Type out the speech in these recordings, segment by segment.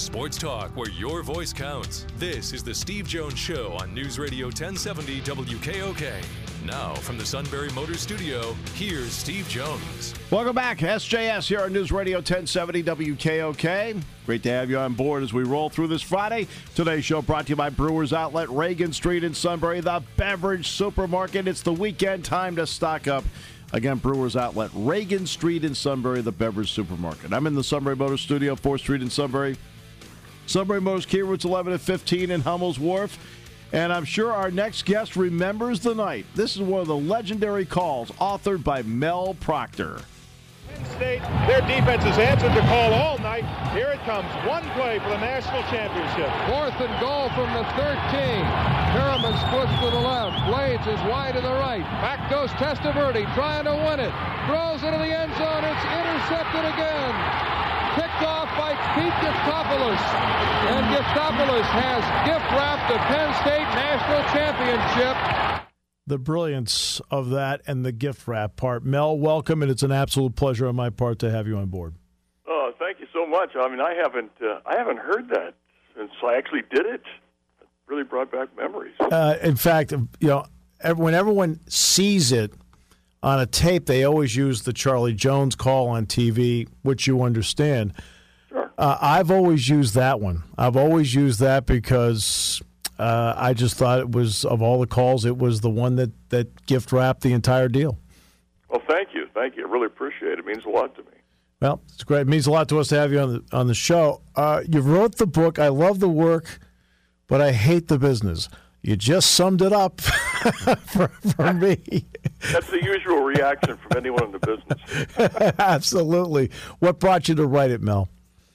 Sports talk where your voice counts. This is the Steve Jones Show on News Radio 1070 WKOK. Now, from the Sunbury Motors Studio, here's Steve Jones. Welcome back. SJS here on News Radio 1070 WKOK. Great to have you on board as we roll through this Friday. Today's show brought to you by Brewers Outlet, Reagan Street in Sunbury, the beverage supermarket. It's the weekend, time to stock up. Again, Brewers Outlet, Reagan Street in Sunbury, the beverage supermarket. I'm in the Sunbury Motors Studio, 4th Street in Sunbury. Sunbury Motors, Key Routes 11 and 15 in Hummel's Wharf. And I'm sure our next guest remembers the night. This is one of the legendary calls authored by Mel Proctor. Penn State, their defense has answered the call all night. Here it comes. One play for the national championship. 4th and goal from the 13. Perriman splits to the left. Blades is wide to the right. Back goes Testaverde trying to win it. Throws into the end zone. It's intercepted again. Picked off by Pete Giftopoulos. And Giftopoulos has gift-wrapped the Penn State National Championship. The brilliance of that and the gift wrap part. Mel, welcome, and it's an absolute pleasure on my part to have you on board. Oh, thank you so much. I mean, I haven't heard that since I actually did it. It really brought back memories. In fact, when everyone sees it on a tape, they always use the Charlie Jones call on TV, which you understand. Sure. I've always used that one. I've always used that because I just thought it was, of all the calls, it was the one that gift wrapped the entire deal. Well, thank you. Thank you. I really appreciate it. It means a lot to me. Well, it's great. It means a lot to us to have you on the show. You wrote the book. I love the work, but I hate the business. You just summed it up for me. That's the usual reaction from anyone in the business. Absolutely. What brought you to write it, Mel?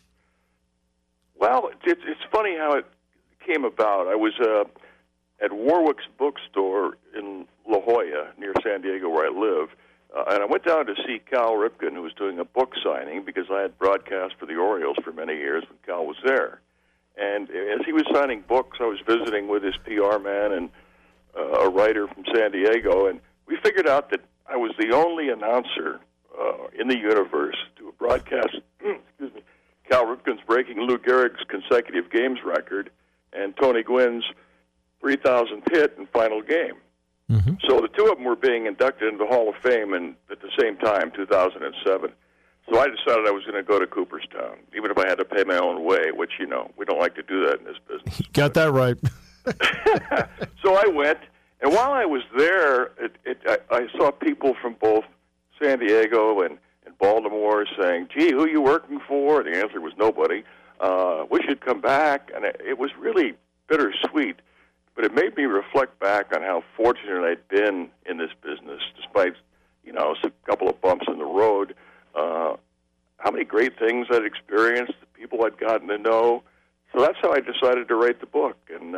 Well, it's funny how it came about. I was at Warwick's bookstore in La Jolla, near San Diego, where I live, and I went down to see Cal Ripken, who was doing a book signing, because I had broadcast for the Orioles for many years when Cal was there. And as he was signing books, I was visiting with his PR man and a writer from San Diego, and we figured out that I was the only announcer in the universe to broadcast Cal Ripken's breaking Lou Gehrig's consecutive games record and Tony Gwynn's 3,000th hit and final game. Mm-hmm. So the two of them were being inducted into the Hall of Fame at the same time, 2007. So I decided I was going to go to Cooperstown, even if I had to pay my own way, which, we don't like to do that in this business. You got that right. So I went, and while I was there, I saw people from both San Diego and Baltimore saying, gee, who are you working for? The answer was nobody. We should come back. And it was really bittersweet, but it made me reflect back on how fortunate I'd been in this business, despite, a couple of bumps in the road. How many great things I'd experienced, the people I'd gotten to know. So that's how I decided to write the book, and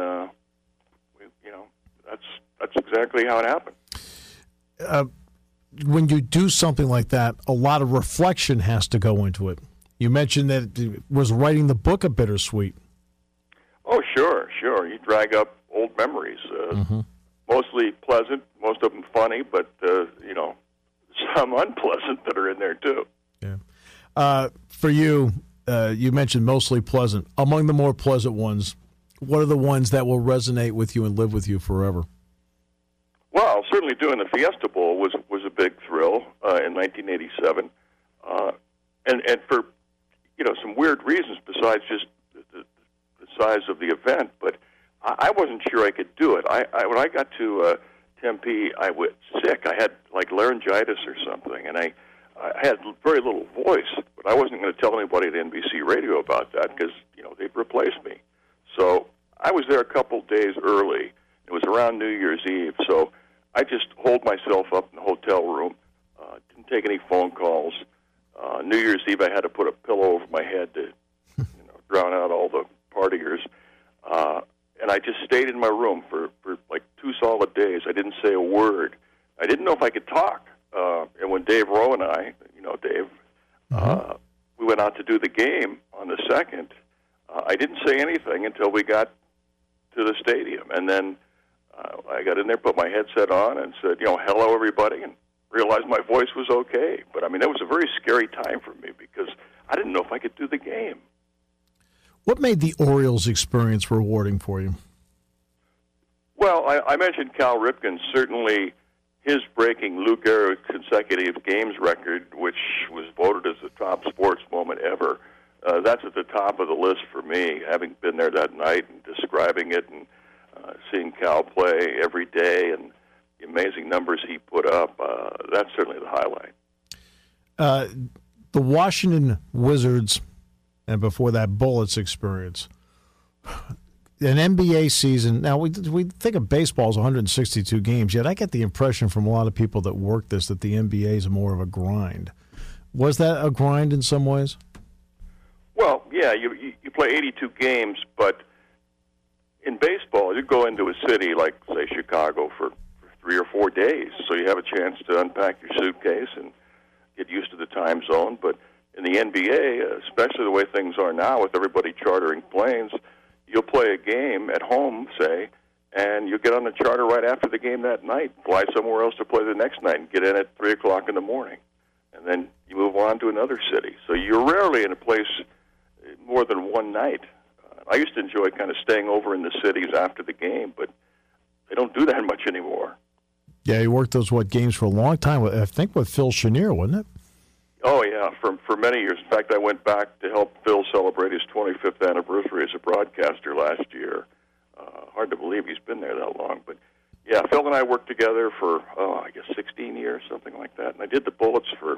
that's exactly how it happened. When you do something like that, a lot of reflection has to go into it. You mentioned that was writing the book a bittersweet. Oh, sure. You drag up old memories, mostly pleasant, most of them funny, but some unpleasant that are in there too. Yeah. For you, you mentioned mostly pleasant. Among the more pleasant ones, what are the ones that will resonate with you and live with you forever? Well, certainly doing the Fiesta Bowl was a big thrill in 1987, and for some weird reasons besides just the size of the event. But I wasn't sure I could do it. When I got to Tempe, I was sick. I had laryngitis or something, and I had very little voice. But I wasn't going to tell anybody at NBC Radio about that because they'd replace me. So I was there a couple days early. It was around New Year's Eve, so I just holed myself up in the hotel room, didn't take any phone calls. New Year's Eve, I had to put a pillow over my head to drown out all the partiers. And I just stayed in my room for like 2 solid days. I didn't say a word. I didn't know if I could talk. And when Dave Rowe and I, Dave, we went out to do the game on the 2nd, I didn't say anything until we got to the stadium. And then I got in there, put my headset on, and said, hello, everybody, and realized my voice was okay. But, it was a very scary time for me because I didn't know if I could do the game. What made the Orioles experience rewarding for you? Well, I mentioned Cal Ripken. Certainly his breaking Lou Gehrig's consecutive games record, which was voted as the top sports moment ever, that's at the top of the list for me, having been there that night and describing it and seeing Cal play every day and the amazing numbers he put up. That's certainly the highlight. The Washington Wizards, and before that, Bullets experience. An NBA season, now we think of baseball as 162 games, yet I get the impression from a lot of people that work this that the NBA is more of a grind. Was that a grind in some ways? Well, yeah, you play 82 games, but in baseball, you go into a city like, say, Chicago for 3 or 4 days, so you have a chance to unpack your suitcase and get used to the time zone. But in the NBA, especially the way things are now with everybody chartering planes, you'll play a game at home, say, and you'll get on the charter right after the game that night, fly somewhere else to play the next night, and get in at 3 o'clock in the morning. And then you move on to another city. So you're rarely in a place more than one night. I used to enjoy kind of staying over in the cities after the game, but they don't do that much anymore. Yeah, you worked those games for a long time, I think with Phil Chenier, wasn't it? Oh, yeah, for many years. In fact, I went back to help Phil celebrate his 25th anniversary as a broadcaster last year. Hard to believe he's been there that long. But, yeah, Phil and I worked together for, 16 years, something like that. And I did the Bullets for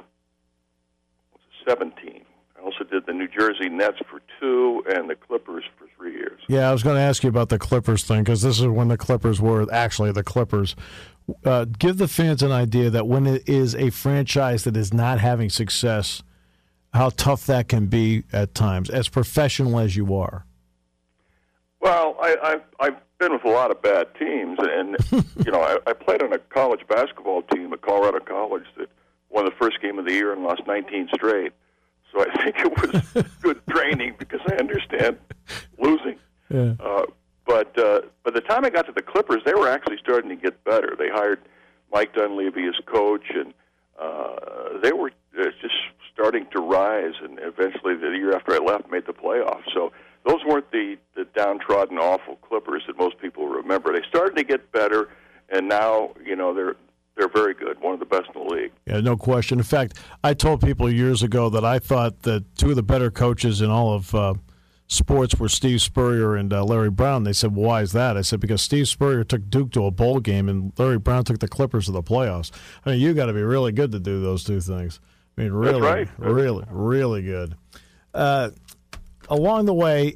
17. I also did the New Jersey Nets for 2 and the Clippers for 3 years. Yeah, I was going to ask you about the Clippers thing because this is when the Clippers were actually the Clippers. Give the fans an idea that when it is a franchise that is not having success, how tough that can be at times, as professional as you are. Well, I've been with a lot of bad teams, and I played on a college basketball team at Colorado College that won the first game of the year and lost 19 straight. So I think it was good training because I understand losing. Yeah. But by the time I got to the Clippers, they were actually starting to get better. They hired Mike Dunleavy as coach, and they were just starting to rise. And eventually, the year after I left, made the playoffs. So those weren't the downtrodden, awful Clippers that most people remember. They started to get better, and now they're very good, one of the best in the league. Yeah, no question. In fact, I told people years ago that I thought that two of the better coaches in all of sports were Steve Spurrier and Larry Brown. They said, well, why is that? I said, because Steve Spurrier took Duke to a bowl game and Larry Brown took the Clippers to the playoffs. I mean, you got to be really good to do those two things. I mean, really, that's right. really good. Along the way,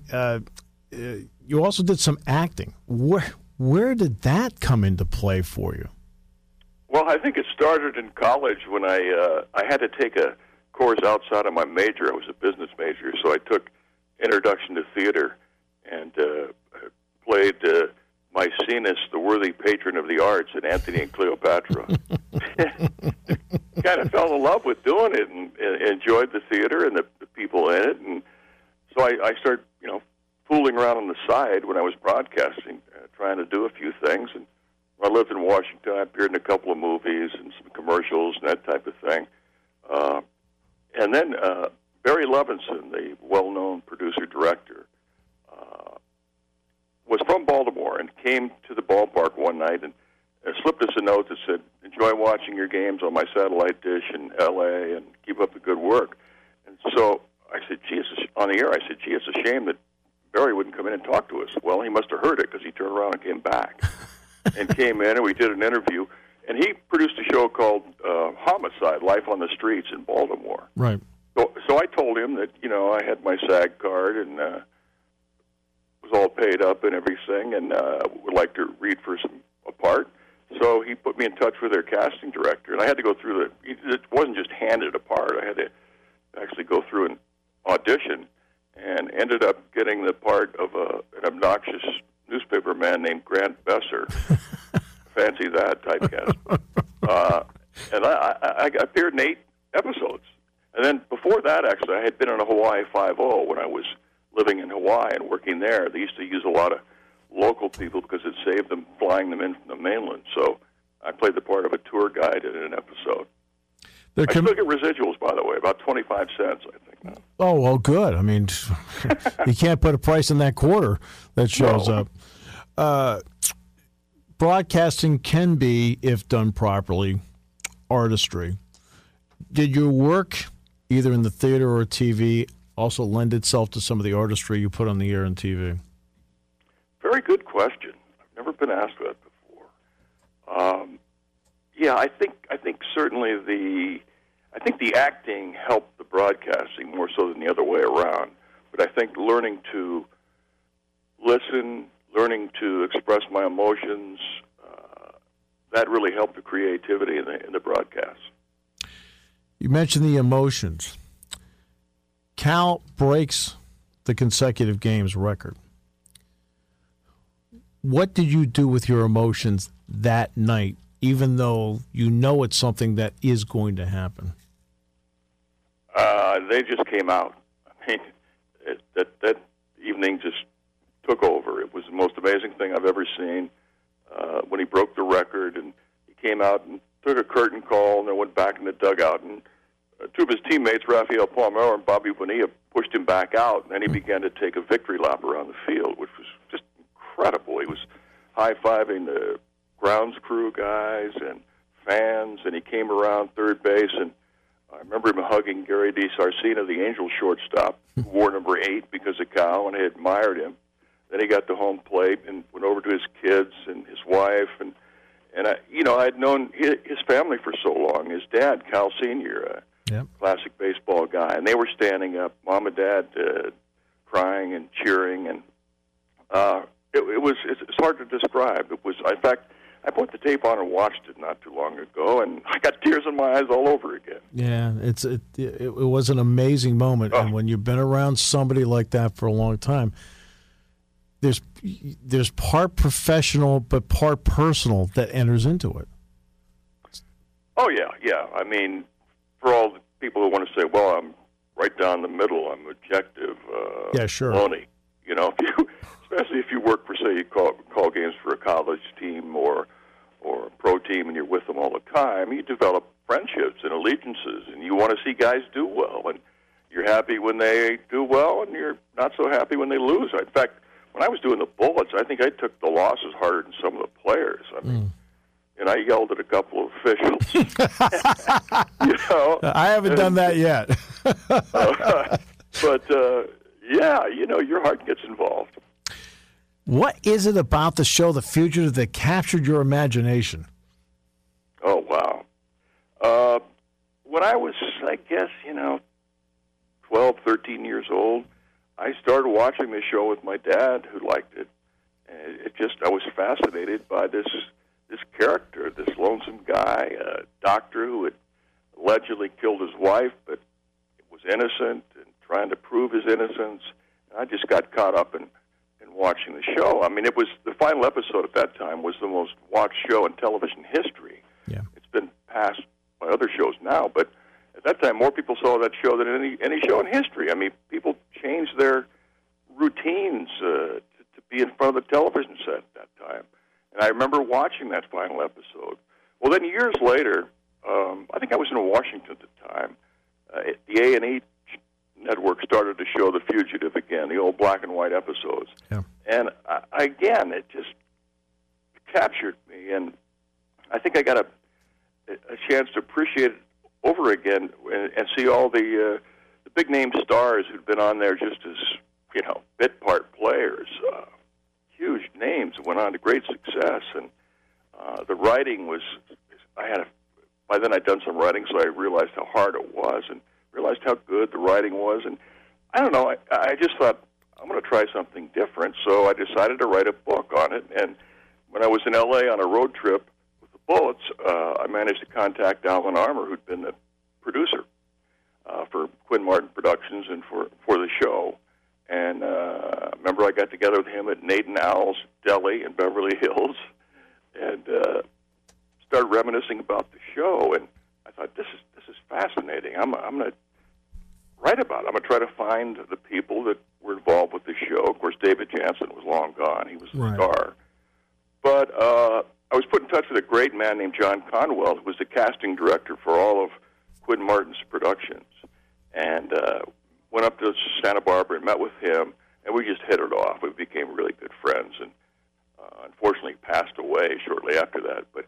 you also did some acting. Where did that come into play for you? Well, I think it started in college when I had to take a course outside of my major. I was a business major, so I took Introduction to Theater and played Maecenas, the worthy patron of the arts, in Antony and Cleopatra. Kind of fell in love with doing it and enjoyed the theater and the people in it. And so I started, fooling around on the side when I was broadcasting, trying to do a few things. And when I lived in Washington, I appeared in a couple of movies and some commercials and that type of thing. And then Barry Levinson, the well-known producer-director, was from Baltimore and came to the ballpark one night and slipped us a note that said, enjoy watching your games on my satellite dish in L.A. and keep up the good work. And so I said, on the air, it's a shame that Barry wouldn't come in and talk to us. Well, he must have heard it because he turned around and came back and came in, and we did an interview. And he produced a show called Homicide, Life on the Streets in Baltimore. Right. So I told him that, I had my SAG card and was all paid up and everything and would like to read for a part. So he put me in touch with their casting director. And I had to go through it wasn't just handed a part. I had to actually go through an audition and ended up getting the part of an obnoxious newspaper man named Grant Besser. Fancy that typecast. And I appeared in 8 episodes. And then before that, actually, I had been on a Hawaii 5-0 when I was living in Hawaii and working there. They used to use a lot of local people because it saved them flying them in from the mainland. So I played the part of a tour guide in an episode. I still get residuals, by the way, about 25 cents, I think now. Oh, well, good. I mean, you can't put a price in that quarter that shows up. Broadcasting can be, if done properly, artistry. Did your work, either in the theater or TV, also lend itself to some of the artistry you put on the air and TV? Very good question. I've never been asked that before. Yeah, I think certainly the acting helped the broadcasting more so than the other way around. But I think learning to listen, learning to express my emotions, that really helped the creativity in the broadcast. You mentioned the emotions. Cal breaks the consecutive games record. What did you do with your emotions that night, even though you know it's something that is going to happen? They just came out. I mean, that evening just took over. It was the most amazing thing I've ever seen. When he broke the record, and he came out and took a curtain call, and then went back in the dugout, and two of his teammates, Rafael Palmeiro and Bobby Bonilla, pushed him back out, and then he began to take a victory lap around the field, which was just incredible. He was high-fiving the grounds crew guys and fans, and he came around third base, and I remember him hugging Gary DiSarcina, the Angels shortstop, who wore number 8 because of Cal, and I admired him. Then he got to home plate and went over to his kids and his wife, and I had known his family for so long. His dad, Cal Sr., classic baseball guy, and they were standing up, mom and dad crying and cheering, and it's hard to describe. It was, in fact, I put the tape on and watched it not too long ago, and I got tears in my eyes all over again. Yeah, it was an amazing moment, and when you've been around somebody like that for a long time, there's part professional but part personal that enters into it. Oh, yeah. I mean, for all the people who want to say, well, I'm right down the middle, I'm objective, yeah, sure. Baloney. You know, especially if you work for, say, you call games for a college team or a pro team and you're with them all the time, you develop friendships and allegiances, and you want to see guys do well, and you're happy when they do well, and you're not so happy when they lose. In fact, when I was doing the Bullets, I think I took the losses harder than some of the players. I mean, and I yelled at a couple of officials. You know, I haven't done that yet. But yeah, you know, your heart gets involved. What is it about the show The Fugitive that captured your imagination? Oh, wow. When I was, I guess, 12, 13 years old, I started watching this show with my dad, who liked it. And I was fascinated by this character, this lonesome guy, a doctor who had allegedly killed his wife, but was innocent and trying to prove his innocence. And I just got caught up in watching the show. I mean, it was the final episode at that time was the most watched show in television history. Yeah. It's been passed by other shows now, but at that time, more people saw that show than any show in history. I mean, people changed their routines to be in front of the television set at that time. And I remember watching that final episode. Well, then years later, I think I was in Washington at the time, the A&E network started to show The Fugitive again, the old black and white episodes. Yeah. And again, it just captured me, and I think I got a chance to appreciate it over again and see all the big-name stars who'd been on there just as, bit part players, huge names that went on to great success. And the writing was, by then I'd done some writing, so I realized how hard it was and realized how good the writing was. And I don't know, I just thought, I'm going to try something different. So I decided to write a book on it. And when I was in L.A. on a road trip with the Bullets, I managed to contact Alan Armour, who'd been the producer for Quinn Martin Productions and for the show. And remember, I got together with him at Nathan Owl's Deli in Beverly Hills and started reminiscing about the show. And I thought, this is fascinating. I'm going to write about it. I'm going to try to find the people that were involved with the show. Of course, David Jansen was long gone. He was the star. But I was put in touch with a great man named John Conwell, who was the casting director for all of Quinn Martin's Productions, and went up to Santa Barbara and met with him, and we just hit it off. We became really good friends, and unfortunately passed away shortly after that. But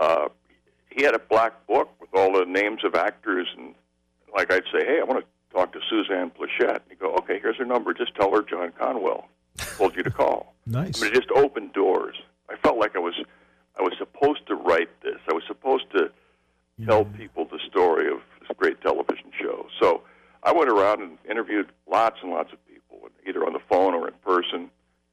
he had a black book with all the names of actors, and like I'd say, hey, I want to talk to Suzanne Plachette. And he'd go, okay, here's her number. Just tell her John Conwell told you to call. Nice. I mean, it just opened doors. I felt like I was supposed to write this. I was supposed to tell people the story of this great television show. So I went around and interviewed lots and lots of people, either on the phone or in person,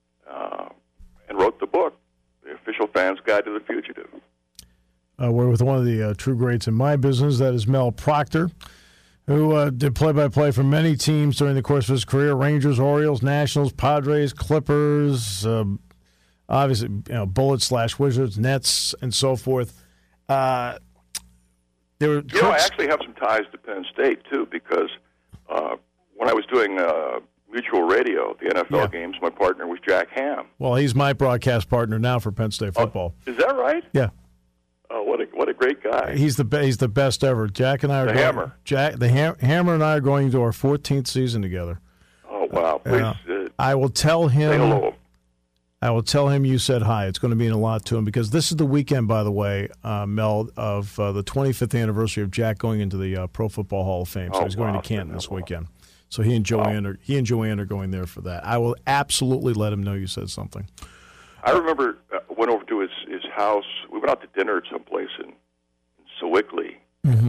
and wrote the book, The Official Fan's Guide to the Fugitive. We're with one of the true greats in my business. That is Mel Proctor, who did play-by-play for many teams during the course of his career: Rangers, Orioles, Nationals, Padres, Clippers, obviously Bullets/Wizards, Nets, and so forth. I actually have some ties to Penn State, too, because when I was doing Mutual Radio, the NFL games, my partner was Jack Ham. Well, he's my broadcast partner now for Penn State football. Is that right? Yeah. Oh, what a great guy! He's the best ever. Jack and I are Hammer and I are going into our 14th season together. Oh wow! Please, I will tell him. Say hello. I will tell him you said hi. It's going to mean a lot to him because this is the weekend, by the way, Mel, of the 25th anniversary of Jack going into the Pro Football Hall of Fame. So he's going to Canton this weekend. So he and Joanne are going there for that. I will absolutely let him know you said something. I remember went over to his house. We went out to dinner at some place in Sewickley. Mm-hmm.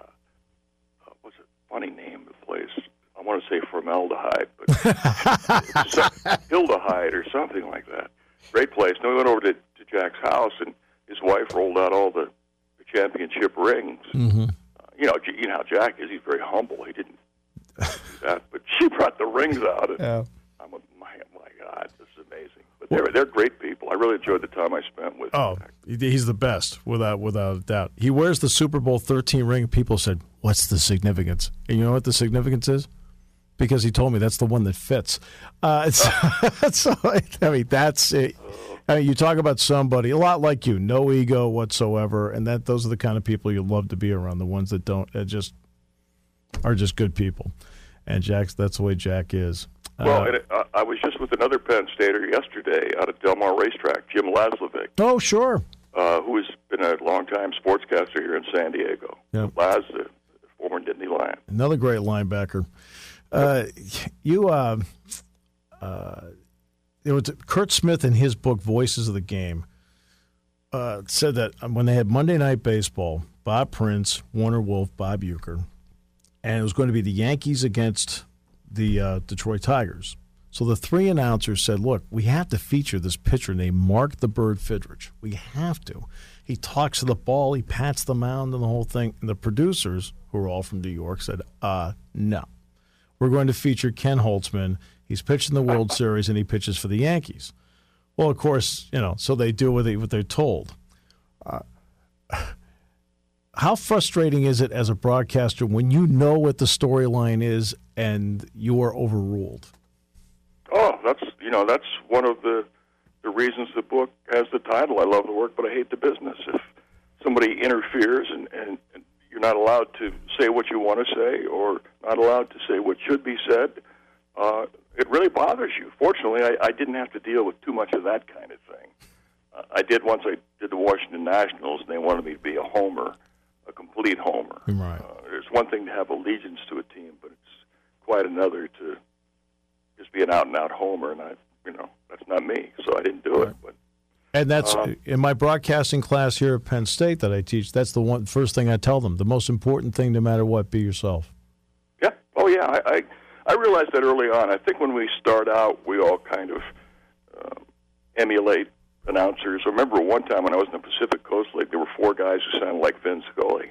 What's a funny name of the place? I want to say formaldehyde, but Hildehyde or something like that. Great place. Then we went over to Jack's house, and his wife rolled out all the championship rings. Mm-hmm. You know how Jack is. He's very humble. He didn't do that, but she brought the rings out. And I'm like, my God, this is amazing. But they're great people. I really enjoyed the time I spent with Jack. He's the best, without a doubt. He wears the Super Bowl 13 ring. People said, what's the significance? And you know what the significance is? Because he told me that's the one that fits. So, I mean, that's it. I mean, you talk about somebody a lot like you, no ego whatsoever, and those are the kind of people you love to be around. The ones that don't are just good people. And that's the way Jack is. Well, I was just with another Penn Stater yesterday out at Del Mar Racetrack, Jim Laslovic. Oh, sure. Who has been a longtime sportscaster here in San Diego. Yep. Laz, the former Nittany Lion. Another great linebacker. There was Kurt Smith in his book Voices of the Game said that when they had Monday Night Baseball, Bob Prince, Warner Wolf, Bob Uecker, and it was going to be the Yankees against the Detroit Tigers. So the three announcers said, look, we have to feature this pitcher named Mark the Bird Fidrich. We have to. He talks to the ball, he pats the mound and the whole thing. And the producers, who are all from New York, said, no. We're going to feature Ken Holtzman. He's pitched in the World Series, and he pitches for the Yankees. Well, of course, so they do what they're told. How frustrating is it as a broadcaster when you know what the storyline is and you are overruled? Oh, that's one of the reasons the book has the title, I Love the Work, but I Hate the Business. If somebody interferes and you're not allowed to say what you want to say or not allowed to say what should be said, it really bothers you. Fortunately, I didn't have to deal with too much of that kind of thing. I did once I did the Washington Nationals, and they wanted me to be a homer, a complete homer. Right. There's one thing to have allegiance to a team, but it's quite another to just be an out-and-out homer, and that's not me, so I didn't do it. But and that's in my broadcasting class here at Penn State that I teach. That's the first thing I tell them. The most important thing, no matter what, be yourself. Yeah. Oh, yeah. I realized that early on. I think when we start out, we all kind of emulate announcers. I remember one time when I was in the Pacific Coast League, there were four guys who sounded like Vin Scully.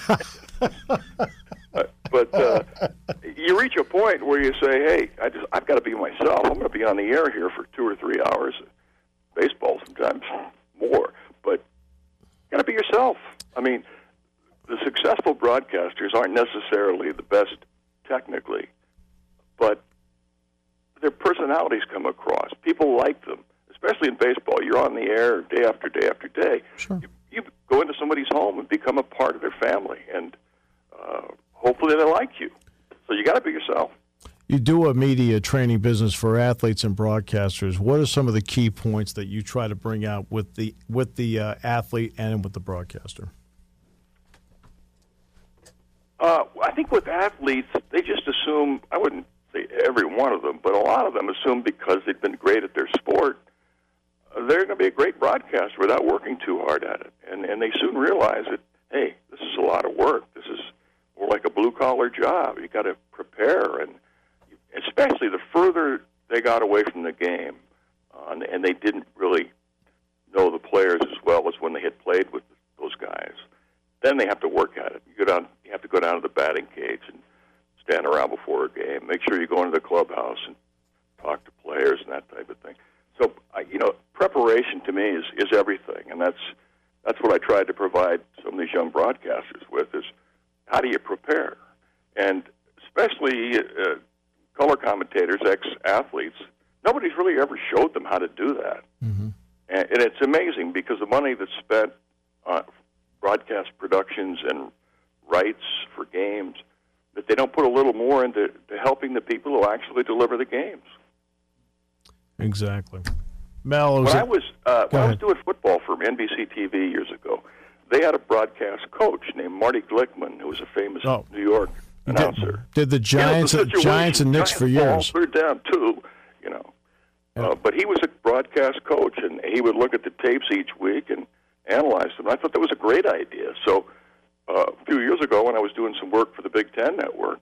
But you reach a point where you say, hey, I've got to be myself. I'm going to be on the air here for 2 or 3 hours. Baseball sometimes more. But you got to be yourself. I mean, the successful broadcasters aren't necessarily the best technically, but their personalities come across. People like them, especially in baseball. You're on the air day after day after day. Sure. You go into somebody's home and become a part of their family. And hopefully they like you. So you got to be yourself. You do a media training business for athletes and broadcasters. What are some of the key points that you try to bring out with the athlete and with the broadcaster? I think with athletes, they just assume, I wouldn't say every one of them, but a lot of them assume because they've been great at their sport, they're going to be a great broadcaster without working too hard at it. And they soon realize that, hey, this is a lot of work. This is more like a blue-collar job. You got to prepare, and especially the further they got away from the game, and they didn't really know the players as well as when they had played with those guys, then they have to work at it. You have to go down to the batting cage and stand around before a game. Make sure you go into the clubhouse and talk to players and that type of thing. So, preparation to me is everything, and that's what I tried to provide some of these young broadcasters with is how do you prepare? And especially color commentators, ex-athletes, nobody's really ever showed them how to do that. Mm-hmm. And it's amazing because the money that's spent on broadcast productions and rights for games, that they don't put a little more into helping the people who actually deliver the games. Exactly. Mel, when I was doing football for NBC TV years ago, they had a broadcast coach named Marty Glickman, who was a famous New York announcer. Did the Giants and Knicks for years? They're down too, but he was a broadcast coach, and he would look at the tapes each week and analyze them. I thought that was a great idea. So a few years ago, when I was doing some work for the Big Ten Network,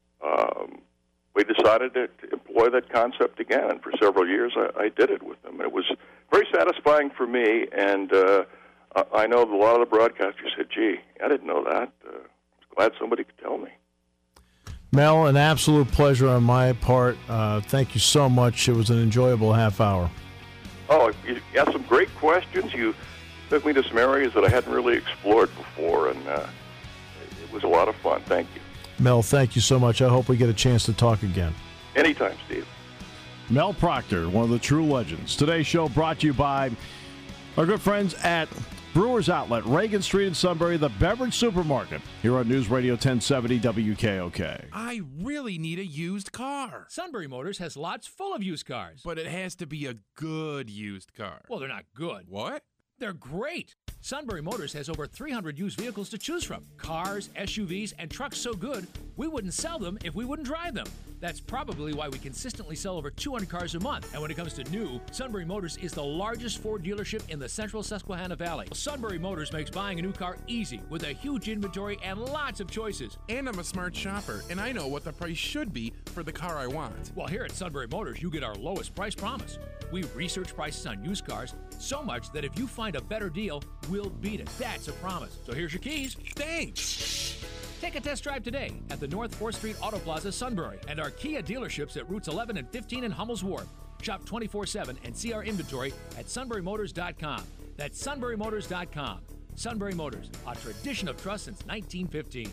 we decided to employ that concept again, and for several years I did it with them. It was very satisfying for me, and I know a lot of the broadcasters said, gee, I didn't know that. I was glad somebody could tell me. Mel, an absolute pleasure on my part. Thank you so much. It was an enjoyable half hour. Oh, you asked some great questions. You took me to some areas that I hadn't really explored before, and it was a lot of fun. Thank you. Mel, thank you so much. I hope we get a chance to talk again. Anytime, Steve. Mel Proctor, one of the true legends. Today's show brought to you by our good friends at Brewers Outlet, Reagan Street in Sunbury, the beverage supermarket, here on News Radio 1070 WKOK. I really need a used car. Sunbury Motors has lots full of used cars. But it has to be a good used car. Well, they're not good. What? They're great. Sunbury Motors has over 300 used vehicles to choose from. Cars, SUVs, and trucks so good, we wouldn't sell them if we wouldn't drive them. That's probably why we consistently sell over 200 cars a month. And when it comes to new, Sunbury Motors is the largest Ford dealership in the central Susquehanna Valley. Sunbury Motors makes buying a new car easy with a huge inventory and lots of choices. And I'm a smart shopper, and I know what the price should be for the car I want. Well, here at Sunbury Motors, you get our lowest price promise. We research prices on used cars so much that if you find a better deal, we'll beat it. That's a promise. So here's your keys. Thanks. Take a test drive today at the North 4th Street Auto Plaza, Sunbury, and our Kia dealerships at routes 11 and 15 in Hummel's Wharf. Shop 24/7 and see our inventory at sunburymotors.com. That's sunburymotors.com. Sunbury Motors, a tradition of trust since 1915.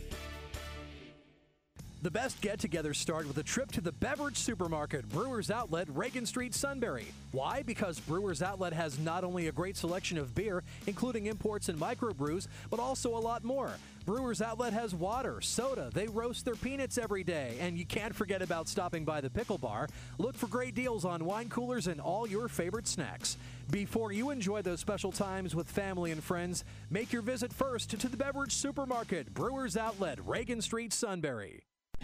The best get-togethers start with a trip to the beverage supermarket, Brewers Outlet, Reagan Street, Sunbury. Why? Because Brewers Outlet has not only a great selection of beer, including imports and microbrews, but also a lot more. Brewers Outlet has water, soda, they roast their peanuts every day, and you can't forget about stopping by the pickle bar. Look for great deals on wine coolers and all your favorite snacks. Before you enjoy those special times with family and friends, make your visit first to the beverage supermarket, Brewers Outlet, Reagan Street, Sunbury.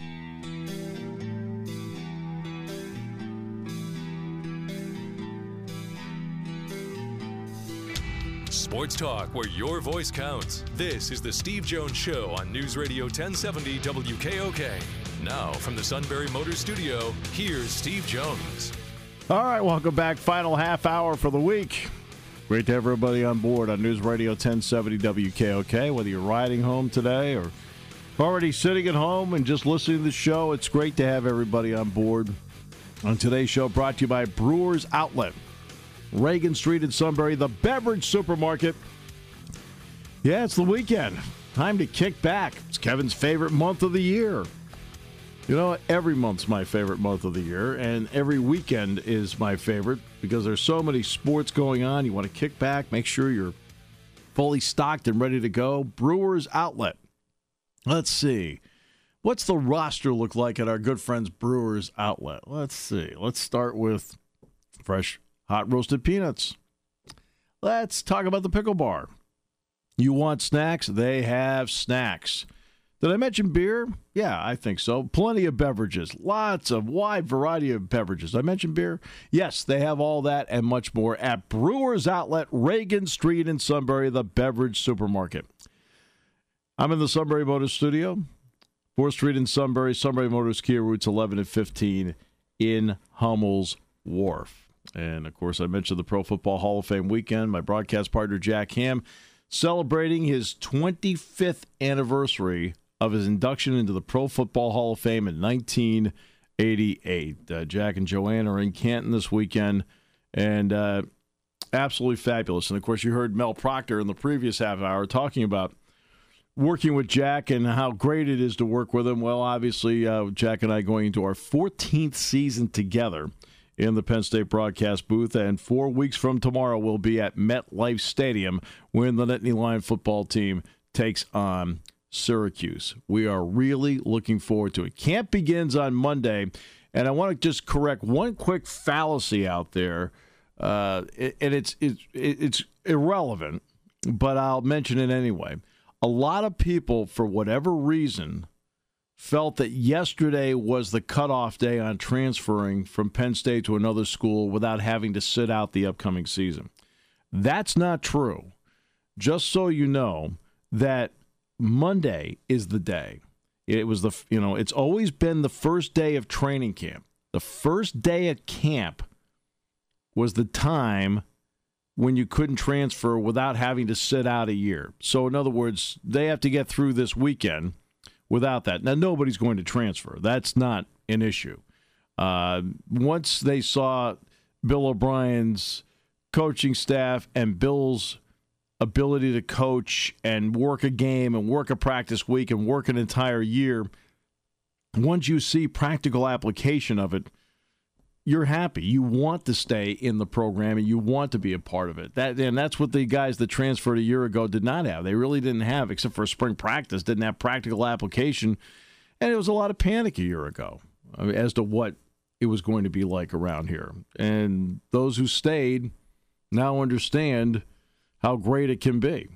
Sports talk where your voice counts. This is the Steve Jones Show on News Radio 1070 WKOK. Now from the Sunbury Motors Studio, here's Steve Jones. All right, welcome back. Final half hour for the week. Great to have everybody on board on News Radio 1070 WKOK. Whether you're riding home today or already sitting at home and just listening to the show, it's great to have everybody on board. On today's show, brought to you by Brewers Outlet, Reagan Street in Sunbury, the beverage supermarket. Yeah, it's the weekend. Time to kick back. It's Kevin's favorite month of the year. You know, every month's my favorite month of the year, and every weekend is my favorite because there's so many sports going on. You want to kick back, make sure you're fully stocked and ready to go. Brewers Outlet. Let's see. What's the roster look like at our good friends Brewers Outlet? Let's see. Let's start with fresh, hot roasted peanuts. Let's talk about the pickle bar. You want snacks? They have snacks. Did I mention beer? Yeah, I think so. Plenty of beverages. Lots of wide variety of beverages. Did I mention beer? Yes, they have all that and much more at Brewers Outlet, Reagan Street in Sunbury, the beverage supermarket. I'm in the Sunbury Motors studio, 4th Street in Sunbury, Sunbury Motors Kia, routes 11 and 15 in Hummel's Wharf. And, of course, I mentioned the Pro Football Hall of Fame weekend. My broadcast partner, Jack Ham, celebrating his 25th anniversary of his induction into the Pro Football Hall of Fame in 1988. Jack and Joanne are in Canton this weekend, and absolutely fabulous. And, of course, you heard Mel Proctor in the previous half hour talking about working with Jack and how great it is to work with him. Well, obviously, Jack and I going into our 14th season together in the Penn State broadcast booth, and 4 weeks from tomorrow we'll be at MetLife Stadium when the Nittany Lion football team takes on Syracuse. We are really looking forward to it. Camp begins on Monday, and I want to just correct one quick fallacy out there, and it's irrelevant, but I'll mention it anyway. A lot of people, for whatever reason, felt that yesterday was the cutoff day on transferring from Penn State to another school without having to sit out the upcoming season. That's not true. Just so you know that Monday is the day. It was it's always been the first day of training camp. The first day at camp was the time when you couldn't transfer without having to sit out a year. So, in other words, they have to get through this weekend without that. Now, nobody's going to transfer. That's not an issue. Once they saw Bill O'Brien's coaching staff and Bill's ability to coach and work a game and work a practice week and work an entire year, once you see practical application of it, you're happy. You want to stay in the program and you want to be a part of it. And that's what the guys that transferred a year ago did not have. They really didn't have, except for spring practice, didn't have practical application. And it was a lot of panic a year ago as to what it was going to be like around here. And those who stayed now understand how great it can be.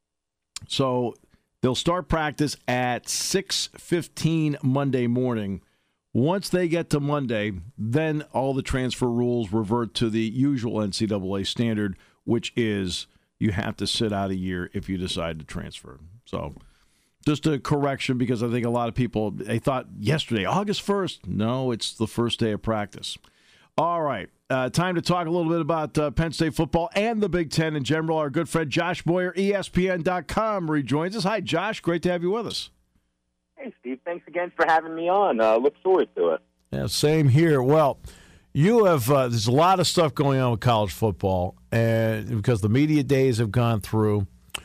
So they'll start practice at 6:15 Monday morning. Once they get to Monday, then all the transfer rules revert to the usual NCAA standard, which is you have to sit out a year if you decide to transfer. So just a correction, because I think a lot of people, they thought yesterday, August 1st. No, it's the first day of practice. All right. Time to talk a little bit about Penn State football and the Big Ten in general. Our good friend Josh Boyer, ESPN.com, rejoins us. Hi, Josh. Great to have you with us. Hey, Steve. Thanks again for having me on. Look forward to it. Yeah, same here. Well, you have there's a lot of stuff going on with college football, and because the media days have gone through.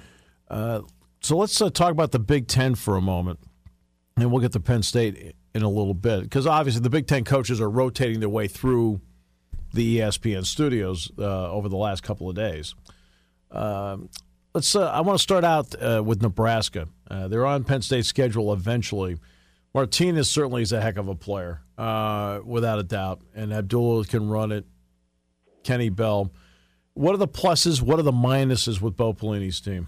So let's talk about the Big Ten for a moment, and we'll get to Penn State in a little bit, because obviously the Big Ten coaches are rotating their way through the ESPN studios over the last couple of days. I want to start out with Nebraska. They're on Penn State's schedule eventually. Martinez certainly is a heck of a player, without a doubt, and Abdullah can run it. Kenny Bell. What are the pluses? What are the minuses with Bo Pelini's team?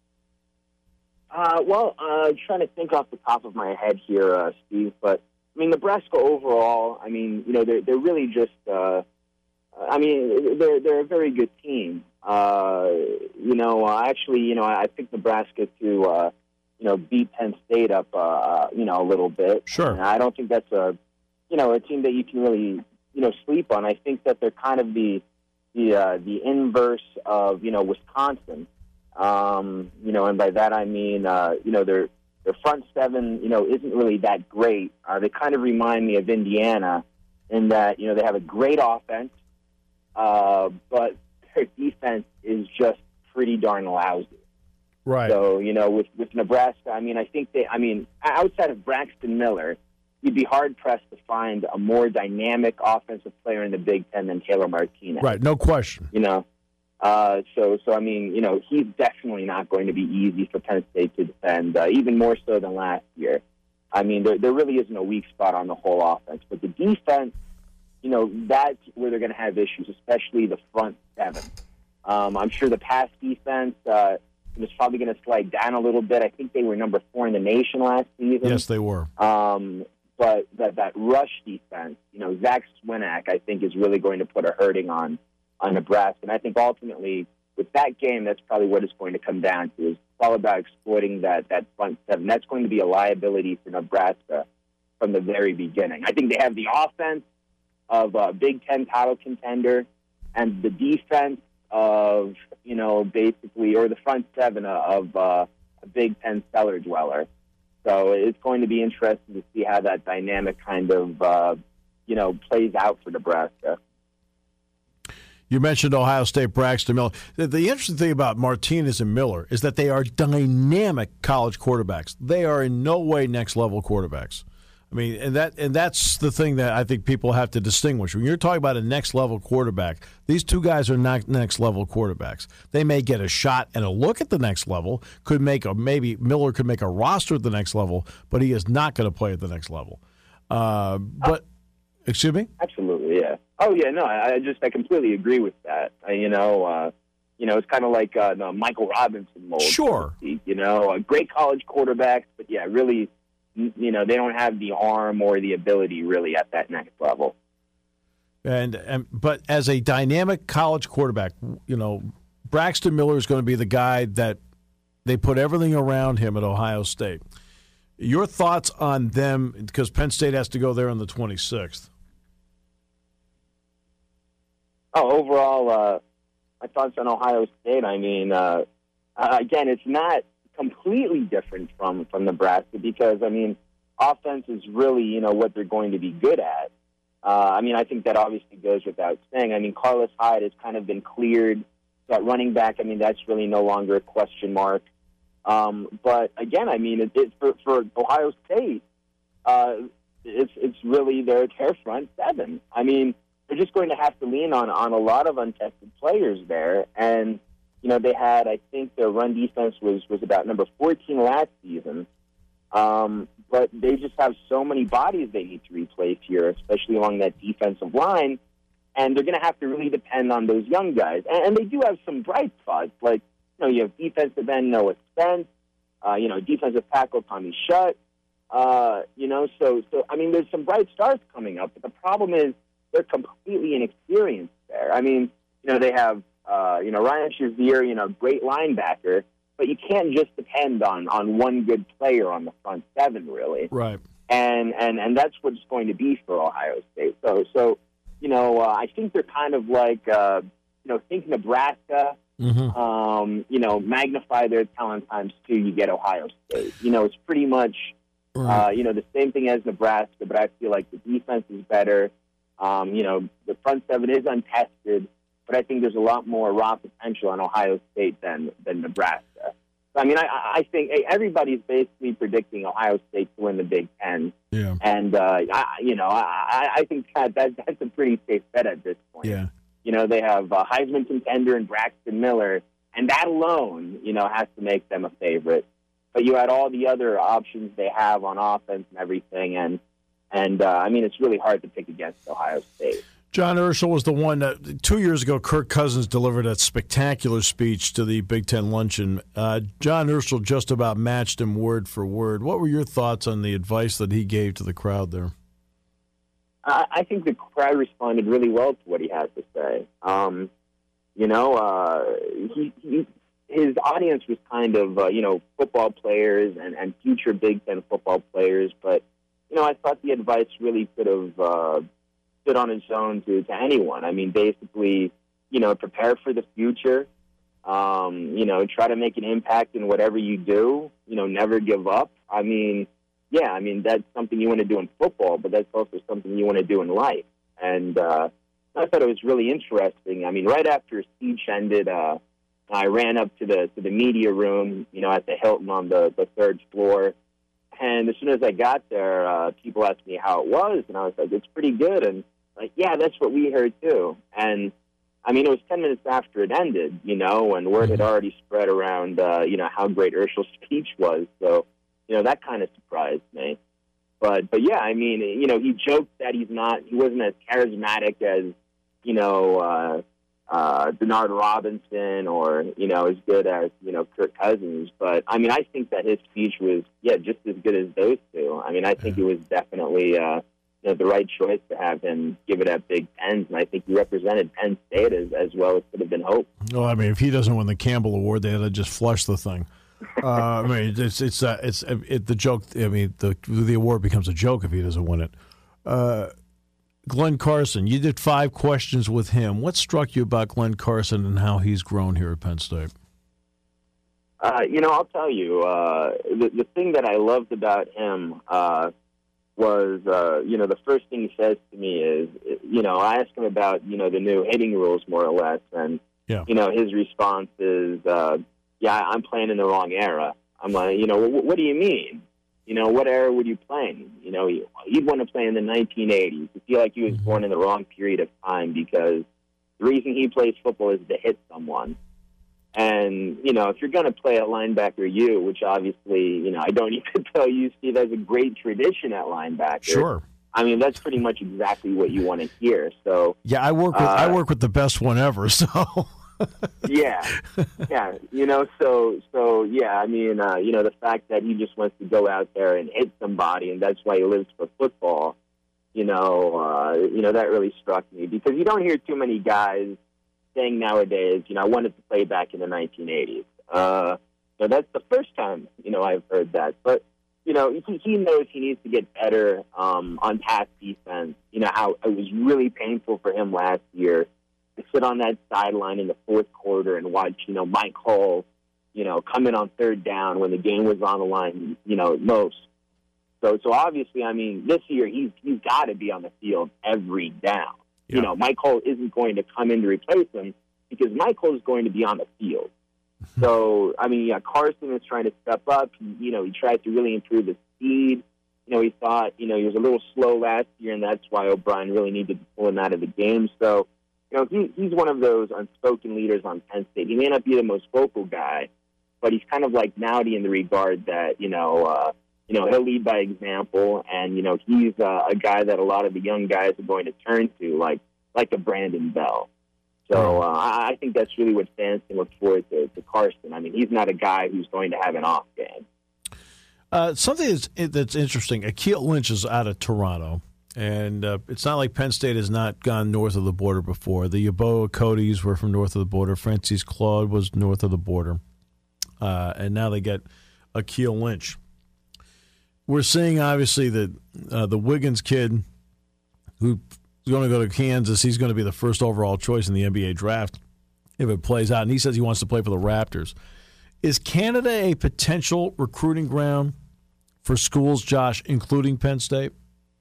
Trying to think off the top of my head here, Steve, but I mean, Nebraska overall, I mean, they're really just, they're a very good team. I picked Nebraska to, beat Penn State up, a little bit. Sure. And I don't think that's a team that you can really, sleep on. I think that they're kind of the inverse of, Wisconsin. And by that I mean, their front seven, isn't really that great. They kind of remind me of Indiana in that, they have a great offense, but their defense is just pretty darn lousy. Right. So, with Nebraska, I think outside of Braxton Miller, you'd be hard-pressed to find a more dynamic offensive player in the Big Ten than Taylor Martinez. Right, no question. He's definitely not going to be easy for Penn State to defend, even more so than last year. I mean, there really isn't a weak spot on the whole offense. But the defense, that's where they're going to have issues, especially the front seven. I'm sure the pass defense is probably going to slide down a little bit. I think they were number 4 in the nation last season. Yes, they were. But that rush defense, Zach Swinak, I think, is really going to put a hurting on Nebraska. And I think ultimately, with that game, that's probably what it's going to come down to. It's all about exploiting that front seven. That's going to be a liability for Nebraska from the very beginning. I think they have the offense of a Big Ten title contender and the defense of, basically, or the front seven of a Big Ten cellar dweller. So it's going to be interesting to see how that dynamic kind of, plays out for Nebraska. You mentioned Ohio State, Braxton Miller. The interesting thing about Martinez and Miller is that they are dynamic college quarterbacks. They are in no way next-level quarterbacks. I mean, and that's the thing that I think people have to distinguish. When you're talking about a next-level quarterback, these two guys are not next-level quarterbacks. They may get a shot and a look at the next level. Maybe Miller could make a roster at the next level, but he is not going to play at the next level. Excuse me? Absolutely, yeah. Oh, yeah, no, I completely agree with that. It's kind of like the Michael Robinson mold. Sure. Great college quarterbacks, but, yeah, really, they don't have the arm or the ability really at that next level. But as a dynamic college quarterback, Braxton Miller is going to be the guy that they put everything around him at Ohio State. Your thoughts on them, because Penn State has to go there on the 26th. Overall, my thoughts on Ohio State, I mean, again, it's not completely different from Nebraska because, offense is really, what they're going to be good at. I think that obviously goes without saying. Carlos Hyde has kind of been cleared. That running back, that's really no longer a question mark. But, again, for Ohio State, it's really their front seven. They're just going to have to lean on a lot of untested players there. And, they had, I think their run defense was about number 14 last season. But they just have so many bodies they need to replace here, especially along that defensive line. And they're going to have to really depend on those young guys. And they do have some bright spots. Like, you have defensive end Noah Spence, defensive tackle Tommy Shutt. There's some bright stars coming up. But the problem is, they're completely inexperienced there. They have, Ryan Shazier, great linebacker, but you can't just depend on one good player on the front seven, really. Right. And that's what it's going to be for Ohio State. So I think they're kind of like, think Nebraska, magnify their talent times 2, you get Ohio State. It's pretty much, the same thing as Nebraska, but I feel like the defense is better. The front seven is untested, but I think there's a lot more raw potential on Ohio State than Nebraska. So, I think everybody's basically predicting Ohio State to win the Big Ten. Yeah. And, I think that's a pretty safe bet at this point. Yeah. They have Heisman contender and Braxton Miller, and that alone, has to make them a favorite. But you had all the other options they have on offense and everything, and it's really hard to pick against Ohio State. John Urschel was the one that 2 years ago, Kirk Cousins delivered that spectacular speech to the Big Ten luncheon. John Urschel just about matched him word for word. What were your thoughts on the advice that he gave to the crowd there? I think the crowd responded really well to what he had to say. His audience was kind of, football players and future Big Ten football players, but I thought the advice really could have stood on its own to anyone. Basically, prepare for the future. Try to make an impact in whatever you do. Never give up. That's something you want to do in football, but that's also something you want to do in life. And I thought it was really interesting. Right after speech ended, I ran up to the media room, at the Hilton on the 3rd floor. And as soon as I got there, people asked me how it was, and I was like, it's pretty good. And yeah, that's what we heard too. And it was 10 minutes after it ended, and word had already spread around, how great Urschel's speech was. So, that kind of surprised me. But yeah, I mean, he joked that he wasn't as charismatic as, Denard Robinson or, as good as, Kirk Cousins. But, I mean, I think that his speech was, just as good as those two. I mean, I think it was definitely, the right choice to have him give it at Big Ten. And I think he represented Penn State as well as could have been hoped. Well, I mean, if he doesn't win the Campbell Award, they had to just flush the thing. I mean, it's the joke. I mean, the award becomes a joke if he doesn't win it. Glenn Carson, you did 5 questions with him. What struck you about Glenn Carson and how he's grown here at Penn State? I'll tell you, the thing that I loved about him was, the first thing he says to me is, I asked him about, the new hitting rules more or less, and, his response is, I'm playing in the wrong era. I'm like, what do you mean? What era would you play in? He'd want to play in the 1980s. I feel like he was born in the wrong period of time because the reason he plays football is to hit someone. And, if you're going to play at linebacker, which obviously, I don't need to tell you, Steve, has a great tradition at linebacker. Sure. I mean, that's pretty much exactly what you want to hear. So yeah, I work with the best one ever, so... yeah. So yeah, I mean, the fact that he just wants to go out there and hit somebody, and that's why he lives for football, that really struck me because you don't hear too many guys saying nowadays, I wanted to play back in the 1980s. So that's the first time, I've heard that. But, he knows he needs to get better on pass defense. How it was really painful for him last year to sit on that sideline in the fourth quarter and watch, Mike Hall, come in on third down when the game was on the line, most. So obviously, I mean, this year he's got to be on the field every down. Yeah. Mike Hall isn't going to come in to replace him because Mike Hall is going to be on the field. So, I mean, Carson is trying to step up. He tried to really improve his speed. He thought, he was a little slow last year, and that's why O'Brien really needed to pull him out of the game. So, he's one of those unspoken leaders on Penn State. He may not be the most vocal guy, but he's kind of like Nowdy in the regard that, he'll lead by example, and, he's a guy that a lot of the young guys are going to turn to, like a Brandon Bell. So I think that's really what fans can look forward to Carson. I mean, he's not a guy who's going to have an off game. Something that's interesting, Akeel Lynch is out of Toronto, and it's not like Penn State has not gone north of the border before. The Yeboah Codys were from north of the border. Francis Claude was north of the border. And now they get Akeel Lynch. We're seeing, obviously, that the Wiggins kid who's going to go to Kansas, he's going to be the first overall choice in the NBA draft if it plays out. And he says he wants to play for the Raptors. Is Canada a potential recruiting ground for schools, Josh, including Penn State?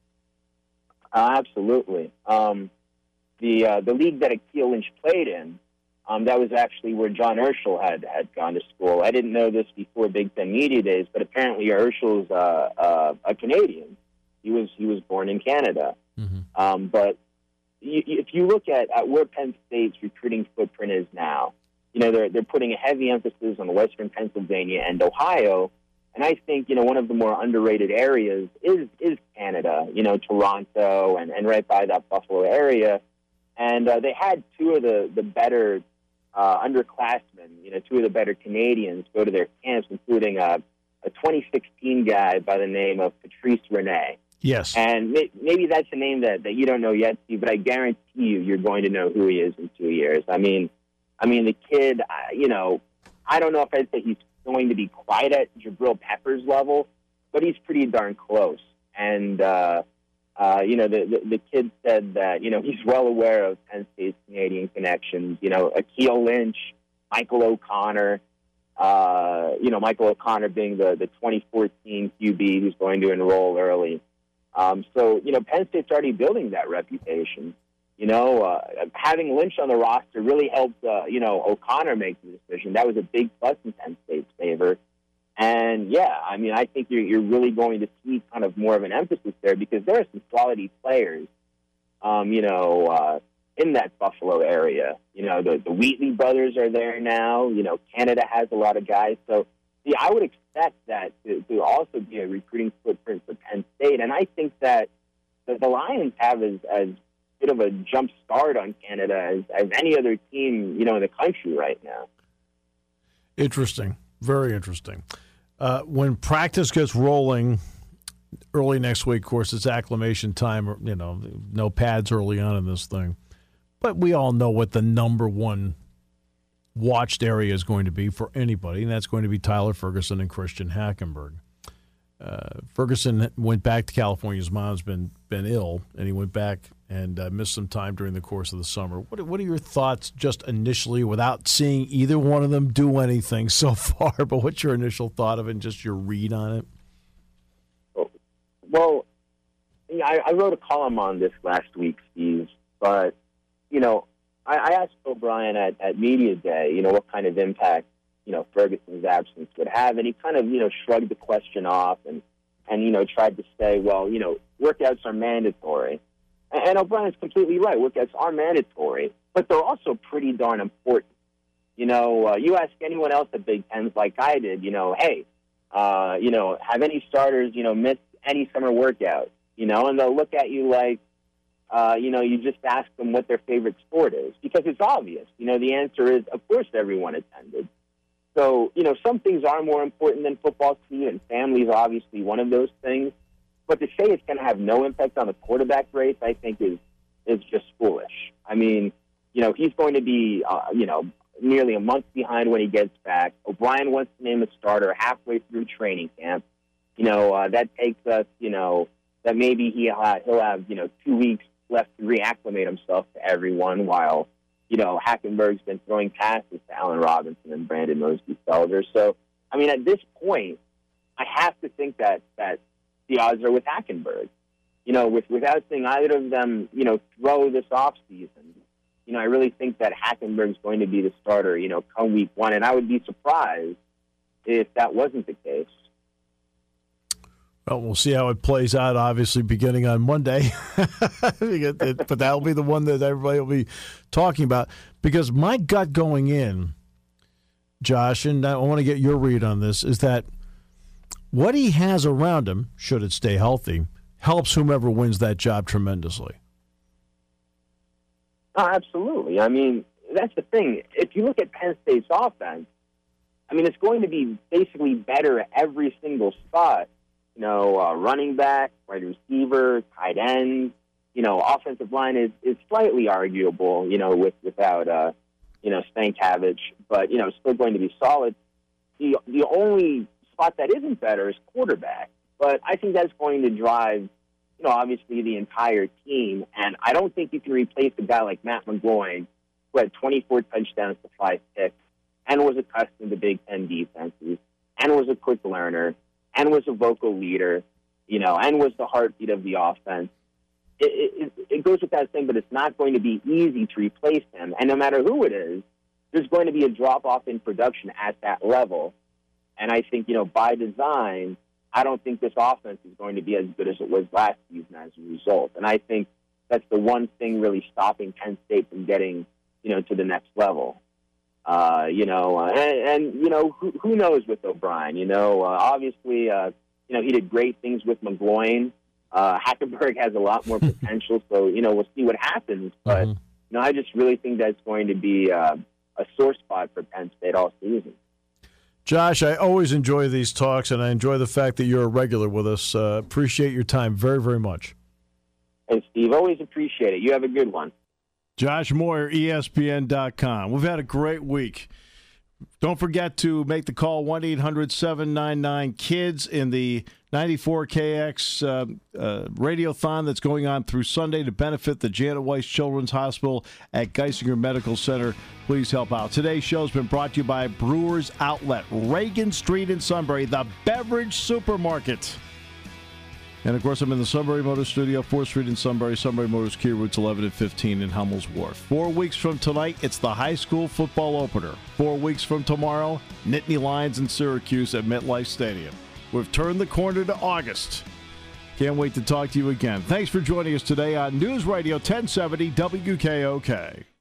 Absolutely. The league that Akeel Lynch played in, that was actually where John Urschel had gone to school. I didn't know this before Big Ten Media Days, but apparently Urschel's a Canadian. He was born in Canada. Mm-hmm. But if you look at where Penn State's recruiting footprint is now, they're putting a heavy emphasis on Western Pennsylvania and Ohio. And I think, one of the more underrated areas is Canada, Toronto and right by that Buffalo area. And they had two of the better underclassmen, two of the better Canadians go to their camps, including a 2016 guy by the name of Patrice Rene. Yes. And maybe that's a name that you don't know yet, Steve, but I guarantee you're going to know who he is in 2 years. I mean, the kid, I don't know if I'd say he's going to be quite at Jabril Peppers' level, but he's pretty darn close. And, the kid said that, he's well aware of Penn State's Canadian connections. Akeel Lynch, Michael O'Connor, Michael O'Connor being the 2014 QB who's going to enroll early. So, Penn State's already building that reputation. Having Lynch on the roster really helped, O'Connor make the decision. That was a big plus in Penn State's favor. And, I think you're really going to see kind of more of an emphasis there because there are some quality players, in that Buffalo area. The Wheatley brothers are there now. Canada has a lot of guys. So, I would expect that to also be a recruiting footprint for Penn State. And I think that the Lions have as bit of a jump start on Canada as any other team, in the country right now. Interesting. Very interesting. When practice gets rolling early next week, of course, it's acclimation time, no pads early on in this thing. But we all know what the number one watched area is going to be for anybody, and that's going to be Tyler Ferguson and Christian Hackenberg. Ferguson went back to California. His mom's been ill, and he went back and missed some time during the course of the summer. What are your thoughts just initially, without seeing either one of them do anything so far, but what's your initial thought of it and just your read on it? Well, I wrote a column on this last week, Steve, but, I asked O'Brien at Media Day, what kind of impact, Ferguson's absence would have, and he kind of, shrugged the question off and tried to say, well, workouts are mandatory. And O'Brien's completely right. Workouts are mandatory, but they're also pretty darn important. You ask anyone else at Big Tens like I did, hey, have any starters, missed any summer workouts, and they'll look at you like, you just ask them what their favorite sport is, because it's obvious. The answer is, of course, everyone attended. So, some things are more important than football to you, and family is obviously one of those things. But to say it's going to have no impact on the quarterback race, I think is just foolish. I mean, he's going to be, nearly a month behind when he gets back. O'Brien wants to name a starter halfway through training camp. That takes us, that maybe he'll have, 2 weeks left to reacclimate himself to everyone while, Hackenberg's been throwing passes to Allen Robinson and Brandon Mosby-Felder. So, I mean, at this point, I have to think that the odds are with Hackenberg. Without seeing either of them, throw this offseason, I really think that Hackenberg's going to be the starter, come week one. And I would be surprised if that wasn't the case. Well, we'll see how it plays out, obviously, beginning on Monday. But that'll be the one that everybody will be talking about. Because my gut going in, Josh, and I want to get your read on this, is that what he has around him, should it stay healthy, helps whomever wins that job tremendously. Oh, absolutely. I mean, that's the thing. If you look at Penn State's offense, I mean, it's going to be basically better at every single spot. Running back, wide receiver, tight end. Offensive line is slightly arguable, without Stankiewicz, but, still going to be solid. The only spot that isn't better is quarterback. But I think that's going to drive, obviously the entire team. And I don't think you can replace a guy like Matt McGloin, who had 24 touchdowns to 5 picks and was accustomed to Big Ten defenses and was a quick learner and was a vocal leader, and was the heartbeat of the offense. It goes without saying, but it's not going to be easy to replace him. And no matter who it is, there's going to be a drop-off in production at that level. And I think, by design, I don't think this offense is going to be as good as it was last season as a result. And I think that's the one thing really stopping Penn State from getting, to the next level. Who knows with O'Brien? Obviously, he did great things with McGloin. Hackenberg has a lot more potential, so, we'll see what happens. But, I just really think that's going to be a sore spot for Penn State all season. Josh, I always enjoy these talks, and I enjoy the fact that you're a regular with us. Appreciate your time very, very much. Hey, Steve, always appreciate it. You have a good one. Josh Moyer, ESPN.com. We've had a great week. Don't forget to make the call, 1-800-799-KIDS in the 94KX Radiothon that's going on through Sunday to benefit the Janet Weiss Children's Hospital at Geisinger Medical Center. Please help out. Today's show has been brought to you by Brewers Outlet, Reagan Street in Sunbury, the beverage supermarket. And, of course, I'm in the Sunbury Motors studio, 4th Street in Sunbury, Sunbury Motors, Key routes 11 and 15 in Hummel's Wharf. 4 weeks from tonight, it's the high school football opener. 4 weeks from tomorrow, Nittany Lions in Syracuse at MetLife Stadium. We've turned the corner to August. Can't wait to talk to you again. Thanks for joining us today on News Radio 1070 WKOK.